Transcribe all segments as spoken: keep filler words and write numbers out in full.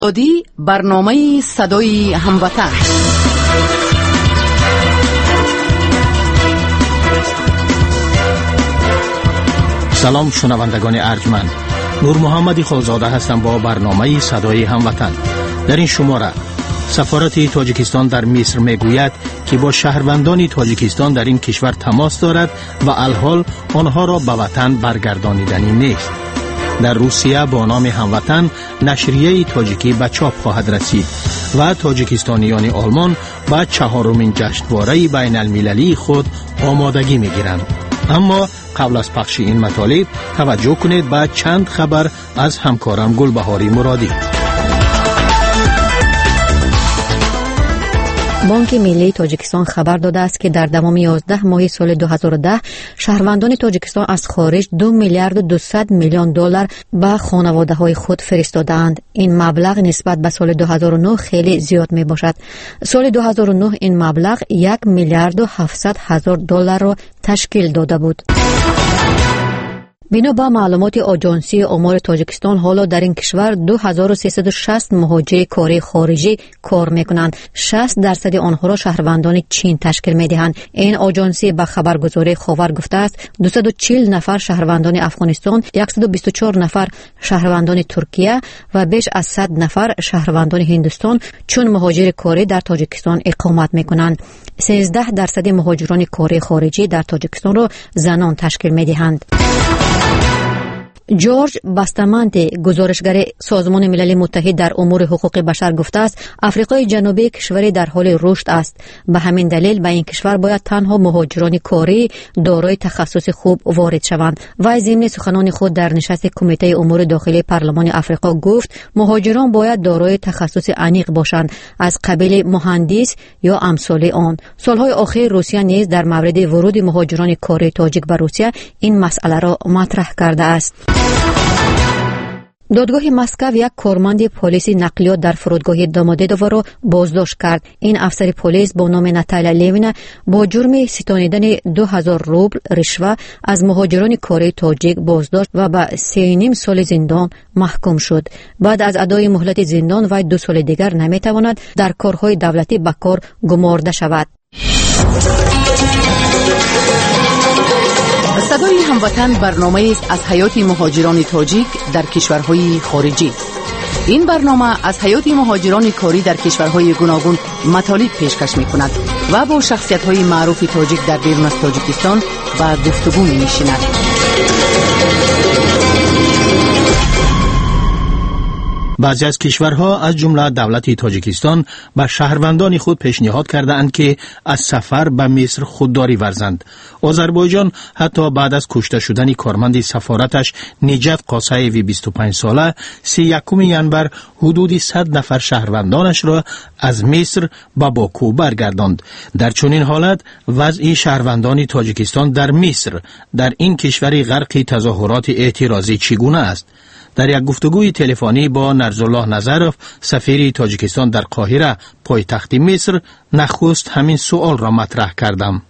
ادی برنامه صدای هموطن. سلام شنوندگان ارجمند، نور محمدی خالزاده هستم با برنامه صدای هموطن. در این شماره سفارت تاجیکستان در مصر میگوید که با شهروندان تاجیکستان در این کشور تماس دارد و الحال آنها را به وطن برگردانیدنی نیست. در روسیه با نام هموطن نشریه تاجیکی به چاپ خواهد رسید و تاجیکستانیان آلمان به چهارمین جشنواره بین المللی خود آمادگی میگیرند. اما قبل از پخش این مطالب توجه کنید به چند خبر از همکارم گلبهاری مرادی. بانک ملی تاجیکستان خبر داده است که در تمام یازده ماه سال دو هزار و ده شهروندان تاجیکستان از خارج دو میلیارد و دویست میلیون دلار به خانواده های خود فرستادند. این مبلغ نسبت به سال دو هزار و نه خیلی زیاد می باشد. سال دو هزار و نه این مبلغ یک میلیارد و هفتصد هزار دلار را تشکیل داده بود. بنا به معلومات آژانسی آمار تاجیکستان حالا در این کشور دو هزار و سیصد و شصت مهاجر کاری خارجی کار میکنند. شصت درصد آنها را شهروندان چین تشکیل میدهند. این آژانسی به خبرگزاری خاور گفته است دویست و چهل نفر شهروندان افغانستان، صد و بیست و چهار نفر شهروندان ترکیه و بیش از صد نفر شهروندان هندوستان چون مهاجر کاری در تاجیکستان اقامت میکنند. سیزده درصد مهاجران کاری خارجی در تاجیکستان را زنان تشکیل میدهند. جورج باستامانتی، گزارشگر سازمان ملل متحد در امور حقوق بشر گفته است آفریقای جنوبی کشوری در حال رشد است. به همین دلیل به این کشور باید تنها مهاجران کاری دارای تخصص خوب وارد شوند. و ضمن سخنان خود در نشست کمیته امور داخلی پارلمان آفریقا گفت مهاجران باید دارای تخصص عمیق باشند از قبیل مهندس یا امثال آن. سالهای اخیر روسیه نیز در مورد ورود مهاجران کاری تاجیک به روسیه این مسئله را مطرح کرده است. دادگاه مسکو یک کارمند پلیس نقلیات در فرودگاه دوموددوو را بازداشت کرد. این افسر پلیس با نام ناتالیا لیوینا با جرم ستانیدن دو هزار روبل رشوه از مهاجران کاری تاجیک بازداشت و به سه و نیم سال زندان محکوم شد. بعد از ادای مهلت زندان وی دو سال دیگر نمیتواند در کارهای دولتی به کار گمارده شود. صدای هموطن برنامه است از حیات مهاجران تاجیک در کشورهای خارجی. این برنامه از حیات مهاجران کاری در کشورهای گوناگون مطالب پیشکش می کند و با شخصیت های معروف تاجیک در بیرون از تاجیکستان به گفتگو می نشیند. بعضی از کشورها از جمله دولت تاجیکستان به شهروندان خود پیشنهاد کردند که از سفر به مصر خودداری ورزند. آذربایجان حتی بعد از کشته شدن کارمند سفارتش نجات قاسیوی بیست و پنج ساله سی و یکم ژانویه حدود صد نفر شهروندانش را از مصر به باکو برگرداند. در چنین حالت وضع شهروندان تاجیکستان در مصر در این کشور غرق تظاهرات اعتراضی چگونه است؟ در یک گفتگوی تلفنی با نرزالله نظرف سفیر تاجیکستان در قاهره پایتخت مصر نخست همین سوال را مطرح کردم.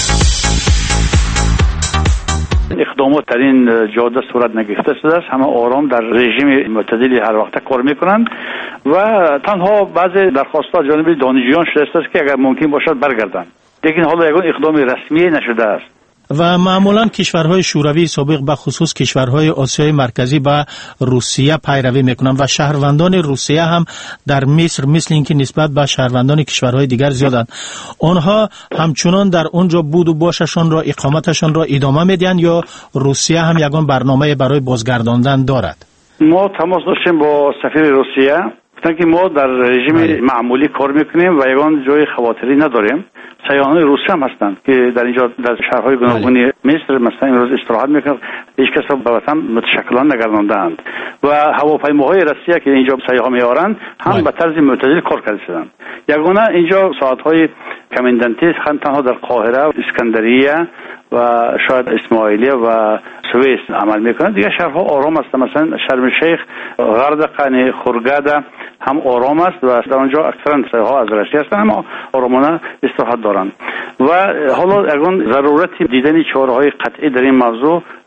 اقدامات در این جاده صورت نگرفته شده است. همه آرام در رژیم معتدلی هر وقت کار میکنند و تنها بعضی درخواست‌ها جانب دانشجویان شده است که اگر ممکن باشد برگردند. لیکن حالا یگان اقدام رسمی نشده است. و معمولا کشورهای شوروی سابق به خصوص کشورهای آسیای مرکزی به روسیه پیروی میکنند و شهروندان روسیه هم در مصر مثل اینکه نسبت به شهروندان کشورهای دیگر زیادند. آنها همچنان در اونجا بود و باششان را اقامتشان را ادامه میدن یا روسیه هم یگان برنامه برای بازگرداندن دارد؟ ما تماس داشتیم با سفیر روسیه، گفتن که ما در رژیم معمولی کار میکنیم و یگان جای خواطری نداریم. سیاحان روسی هم هستند که در اینجا در شهرهای گوناگون مصر مثلا امروز استراحت میکنند، هیچ کس را به وطن متشکلان نگرداندند و هواپیماهای روسیه که اینجا سیاح میارند هم به طرز معتدل کار کرده شدند. یگانه اینجا ساعتهای کمندنتی تنها در قاهره، اسکندریه و شاید اسماعیلیه و سوئیس عمل میکنند. دیگه شهرها آرام است، مثلا شرم الشیخ، غردقه، خورگاده هم آرام است و در آنجا اکثرا سیاح‌ها از روسیه هستند اما آرامانه استراحت دارند. و حالا اگر ضرورت دیدن چاره‌های قطعی در این موضوع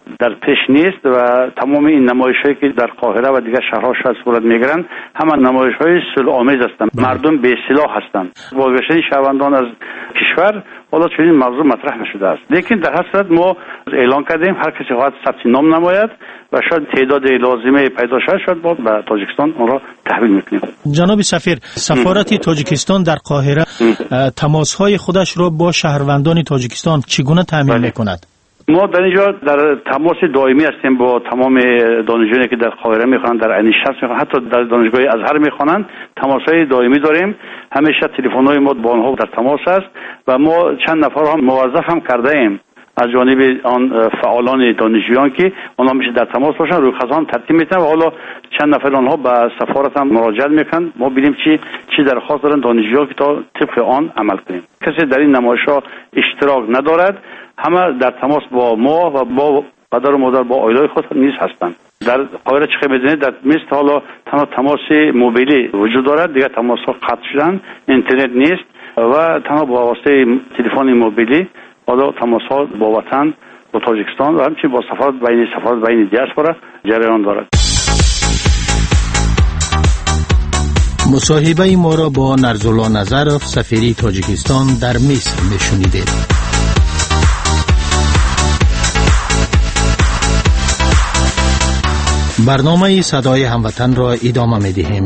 در پیش نیست و تمام این نمایش‌هایی که در قاهره و دیگر شهرها شاید صورت میگیرند همه نمایش‌های صلح‌آمیز هستند. مردم به سلاح هستند. بازگشتن شهروندان از کشور حالا چنین موضوع مطرح نشده است. لیکن در هر صورت ما اعلان کردیم هر کسی خواهد ثبت نام نماید و شاید تعداد لازمه پیدا شود شاید با به تاجیکستان آن را تحویل میکنیم. جناب سفیر، سفارت تاجیکستان در قاهره تماس‌های خودش را با شهروندان تاجیکستان چگونه تامین میکند؟ ما در اینجا در تماس دائمی هستیم با تمام دانشجویانی که در قاهره میخوانند، در عین شمس میخوانند، حتی در دانشگاه ازهر میخوانند. تماس‌های دائمی داریم. همیشه تلفن‌های ما با آنها در تماس است و ما چند نفر هم موظف هم کرده ایم از جانب آن فعالان دانشجویان که آنها میشه در تماس باشن، رویخزان ترتیب میدن و حالا چند نفر آنها به سفارت هم مراجعه میکنن. ما ببینیم چی چی درخواست دارن دانشجوها که تا طبق آن عمل کنیم. کسی در این نمایش‌ها اشتراک ندارد. همه در تماس با ما و با پدر و مادر، با عائله خود نیز هستند. در قاهره چه می‌بینید در مثل حالا تنها تماس موبیلی وجود دارد، دیگر تماس‌ها قطع شدن، اینترنت نیست و تنها با واسطه تلفن موبیلی حالا تماس‌ها با وطن، با تاجیکستان و همچنین با سفارت بین سفارت بین دیاسپورا جریان دارد. مصاحبه ما را با نرزالله نظرف، سفیر تاجیکستان در مصر میشنیدید. برنامه صدای هموطن را ادامه می‌دهیم.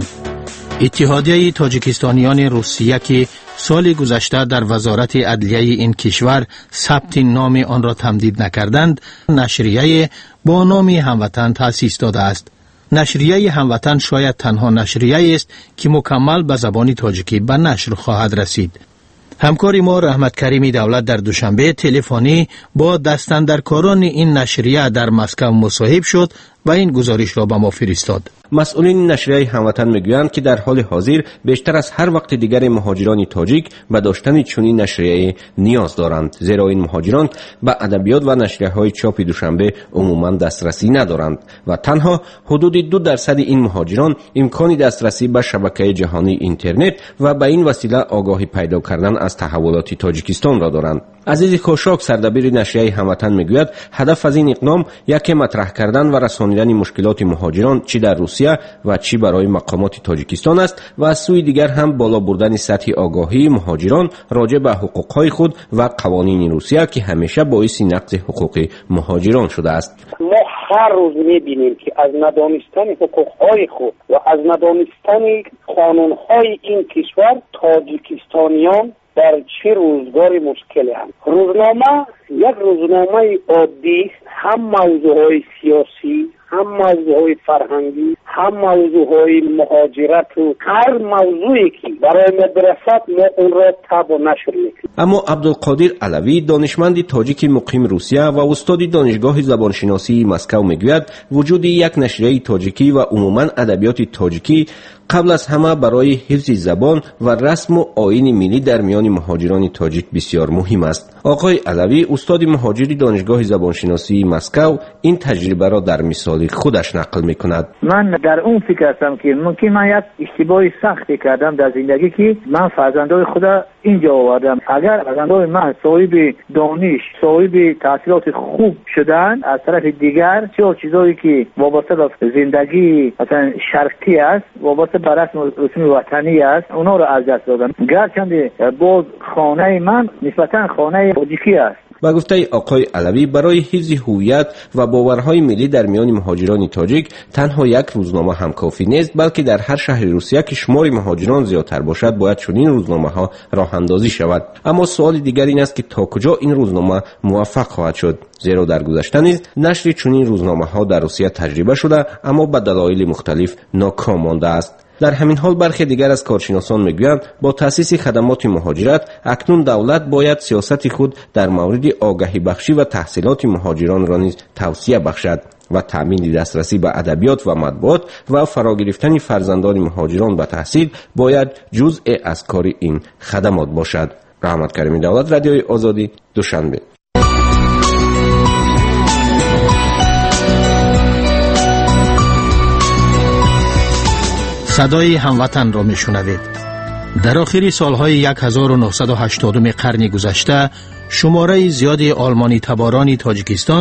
اتحادیه تاجیکستانیان روسیه که سال گذشته در وزارت عدلیه این کشور ثبت نام آن را تمدید نکردند، نشریه با نام هموطن تأسیس داده است. نشریه هموطن شاید تنها نشریه است که مکمل به زبان تاجیکی به نشر خواهد رسید. همکاری ما رحمت کریمی دولت در دوشنبه تلفنی با دستاندرکاران این نشریه در مسکو مصاحب شد و این گزارش را به ما فرستاد. مسئولین نشریه هموطن میگویند که در حال حاضر بیشتر از هر وقت دیگر مهاجران تاجیک به داشتن چنین نشریه نیاز دارند، زیرا این مهاجران به ادبیات و نشریه‌های چاپ دوشنبه عموما دسترسی ندارند و تنها حدود دو درصد این مهاجران امکان دسترسی به شبکه جهانی اینترنت و به این وسیله آگاهی پیدا کردن از تحولات تاجیکستان را دارند. عزیز کوشاک، سردبیر نشریه هموطن میگوید هدف از این اقدام یکی مطرح کردن و رسانیدن مشکلات مهاجران چی در روسیه و چی برای مقامات تاجیکستان است و از سوی دیگر هم بالا بردن سطح آگاهی مهاجران راجع به حقوقهای خود و قوانین روسیه که همیشه باعث نقض حقوق مهاجران شده است. ما هر روز میبینیم که از ندانستن حقوقهای خود و از ندانستن قانونهای این کشور تاجیکستانیان در چه روزگاری مشکلی هم. روزنامه یک روزنامه عادی هم موضوعهای سیاسی، هم موضوعهای فرهنگی، هم موضوعهای مهاجرت و هر موضوعی که برای مدرسات ما اون را تاب و نشر میکنیم. اما عبدالقادر علوی، دانشمند تاجیک مقیم روسیه و استاد دانشگاه زبانشناسی مسکو میگوید وجود یک نشریه تاجیکی و عموما ادبیات تاجیکی قبل از همه برای حفظ زبان و رسم و آیین ملی در میان مهاجران تاجیک بسیار مهم است. آقای علوی، استاد مهاجری دانشگاه زبانشناسی مسکو، این تجربه را در مثال خودش نقل میکند. من در اون فکر هستم که ممکن من یک اشتباه سختی کردم در زندگی که من فرزندای خدا اینجا آوردم. اگر فرزندای من صاحب دانش، صاحب تحصیلات خوب شدن، از طرف دیگر چه چیزایی که وابسته به زندگی مثلا شرطی است، وابسته به رسم و رسوم وطنی است، اونا رو از دست دادم. گرچند باز خانه من نسبتا خانه تاجیکی است. با گفته آقای علوی، برای حفظ هویت و باورهای ملی در میان مهاجران تاجیک تنها یک روزنامه هم کافی نیست، بلکه در هر شهر روسیه که شمار مهاجران زیادتر باشد باید چنین روزنامه ها راه اندازی شود. اما سوال دیگر این است که تا کجا این روزنامه موفق خواهد شد، زیرا در گذشته نیز نشر چنین روزنامه ها در روسیه تجربه شده اما به دلایل مختلف ناکام مانده است. در همین حال برخی دیگر از کارشناسان میگویند با تأسیس خدمات مهاجرت اکنون دولت باید سیاست خود در مورد آگاهی بخشی و تحصیلات مهاجران را نیز توسعه بخشد و تامین دسترسی به ادبیات و مطبوعات و فرا گرفتن فرزندان مهاجران به تحصیل باید جزء از کار این خدمات باشد. رحمت کریمی دولت، رادیوی آزادی، دوشنبه. صدای هموطن را میشنوید. در آخر سالهای هزار و نهصد و هشتاد قرن گذشته شماره زیادی آلمانی تباران تاجیکستان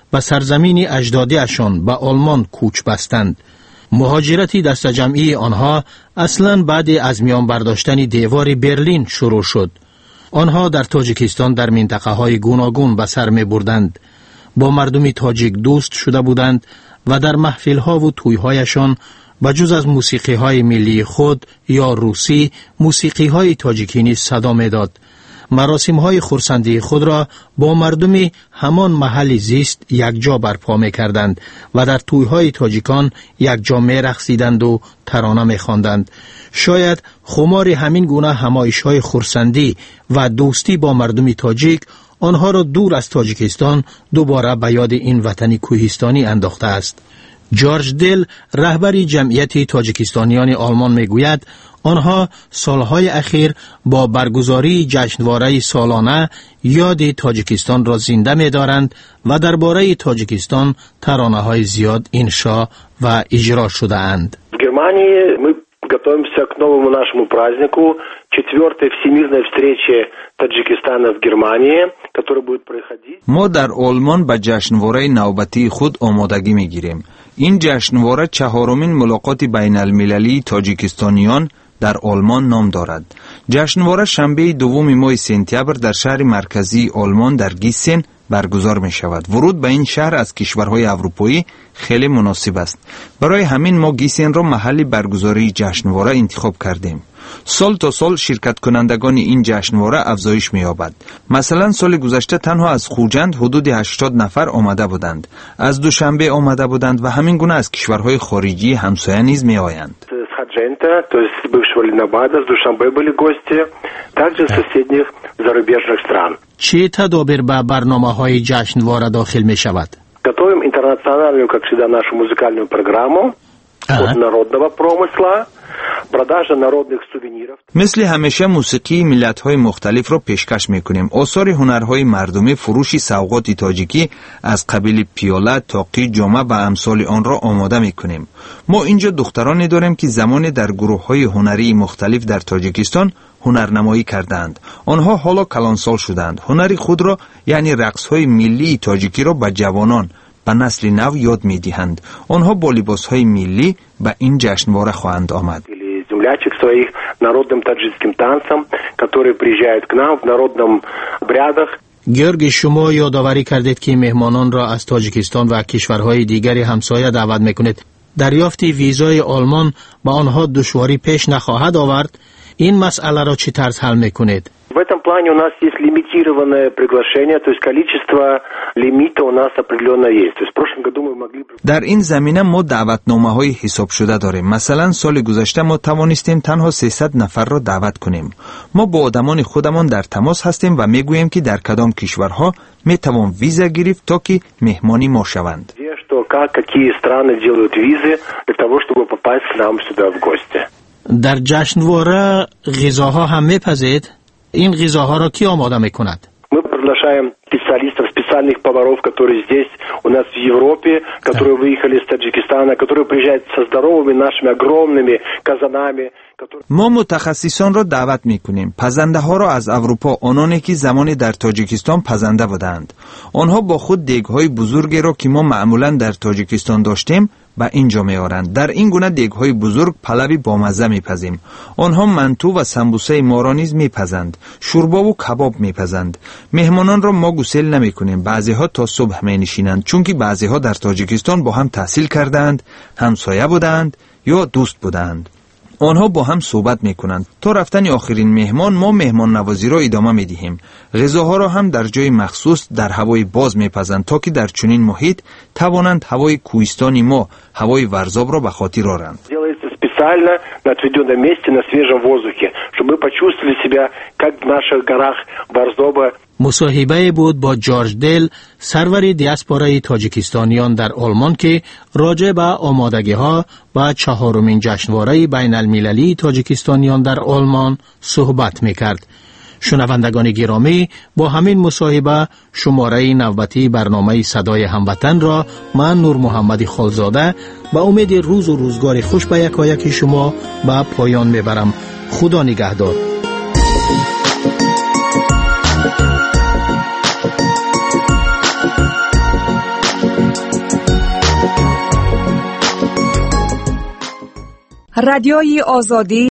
به سرزمین اجدادیشان به آلمان کوچ بستند. مهاجرتی دست جمعی آنها اصلاً بعد از میان برداشتن دیوار برلین شروع شد. آنها در تاجیکستان در منطقه های گوناگون به سر می بردند. با مردم تاجیک دوست شده بودند و در محفل ها و توی هایشان بجز از موسیقی های ملی خود یا روسی، موسیقی های تاجیکی نیز صدا می داد. مراسم های خرسندی خود را با مردم همان محل زیست یک جا برپا می کردند و در توی های تاجیکان یک جا می رقصیدند و ترانه می خواندند. شاید خمار همین گونه همایش های خرسندی و دوستی با مردم تاجیک آنها را دور از تاجیکستان دوباره به یاد این وطن کوهستانی انداخته است. جورج دل، رهبر جمعیت تاجیکستانیان آلمان میگوید آنها سالهای اخیر با برگزاری جشنواره سالانه یاد تاجیکستان را زنده می‌دارند و درباره تاجیکستان ترانه‌های زیاد انشا و اجرا شده اند. В Германии мы готовимся к новому нашему празднику, четвертой всемирной встрече Таджикистана в Германии, которая будет проходить. ما در آلمان به جشنواره نوبتی خود آمادگی می‌گیریم. این جشنواره چهارمین ملاقات بین المللی تاجیکستانیان در آلمان نام دارد. جشنواره شنبه دوم ماه سپتامبر در شهر مرکزی آلمان در گیسن برگزار می شود. ورود به این شهر از کشورهای اروپایی خیلی مناسب است. برای همین ما گیسن را محل برگزاری جشنواره انتخاب کردیم. سال تا سال شرکت کنندگان این جشنواره افزایش می یابد. مثلا سال گذشته تنها از خوجند حدود هشتاد نفر آمده بودند. از دوشنبه آمده بودند و همین گونه از کشورهای خارجی همسایه نیز می آیند. Хаджента, то есть бывшего Ленинабада, с Душанбе были гости, также с соседних зарубежных стран. چه تدابیر به برنامه‌های جشنواره داخل می شود؟ Готовим интернациональную, как всегда, нашу музыкальную программу от народного промысла, продажа народных сувениров. مثل همیشه موسیقی ملت‌های مختلف را پیشکش می‌کنیم. آثار هنرهای مردمی، فروش سوغات تاجیکی از قبیل پیاله، تاقی، جامه و امثال آن را آماده می‌کنیم. ما اینجا دخترانی داریم که زمان در گروه‌های هنری مختلف در تاجیکستان هنرنمایی کردند. آنها حالا کلانسال شدند. هنری خود را یعنی رقص‌های ملی تاجیکی را به جوانان به نسل نو یاد می‌دهند. آنها با لباس‌های ملی به این جشنواره خواهند آمد. Землячек своих народным таджикским танцам, которые приезжают к нам в народном обрядах. گیورگ، شما یادآوری کردید که مهمانان را از تاجیکستان و کشورهای دیگری همسایه دعوت میکنید. دریافت ویزای آلمان با آنها دشواری پیش نخواهد آورد؟ این مسئله را چه طرز حل میکنید؟ В этом плане у нас есть лимитированное приглашение, то есть количество лимита у нас определенно есть. То есть в прошлом году мы могли... در این زمینه ما دعوتنامه های حساب شده داریم. مثلا سال گذشته ما توانستیم تنها سیصد نفر را دعوت کنیم. ما با آدمان خودمان در تماس هستیم و میگوییم که در کدام کشورها میتوان ویزا گرفت تا که مهمانی ما شوند. Что как какие страны делают визы для того, чтобы попасть к нам сюда в гости. در جشنواره غذاها هم میپزید؟ این غذاها را کی آماده میکند؟ Мы приглашаем специалистов, специальных поваров, которые здесь у нас в Европе, которые выехали из Таджикистана, которые приезжают со здоровыми нашими огромными казанами. ما متخصصان را دعوت میکنیم. پزنده ها را از اروپا، آنانی که زمانی در تاجیکستان پزنده بودند. آنها با خود دیگ های بزرگی را که ما معمولا در تاجیکستان داشتیم به اینجا میارند. در این گونه دیگ های بزرگ پلوی با مزه میپزیم. آنها منتو و سمبوسه ما را نیز میپزند. شوربا و کباب میپزند. مهمانان را ما گسیل نمیکنیم. بعضی ها تا صبح مینشینند، چون که بعضی ها در تاجیکستان با هم تحصیل کردند، همسایه بودند یا دوست بودند. آنها با هم صحبت میکنند. تا رفتن آخرین مهمان ما مهمان نوازی را ادامه میدهیم. غذاها را هم در جای مخصوص در هوای باز میپزند تا که در چنین محیط توانند هوای کوهستانی ما، هوای ورزاب را به خاطر آرند. Специально на отведенном месте на свежем воздухе, чтобы мы почувствовали себя как в наших горах Варзоба. مصاحبه بود با جورج دل، سرور دیاسپورای تاجیکستانیان در آلمان که راجع به آمادگی ها و چهارمین جشنواره بین المللی تاجیکستانیان در آلمان صحبت میکرد. شنوندگان گرامی، با همین مصاحبه شماره نوبتی برنامه صدای هموطن را من نور محمد خالزاده با امید روز و روزگار خوش به یکایک شما به پایان میبرم. خدا نگهدار. رادیوی آزادی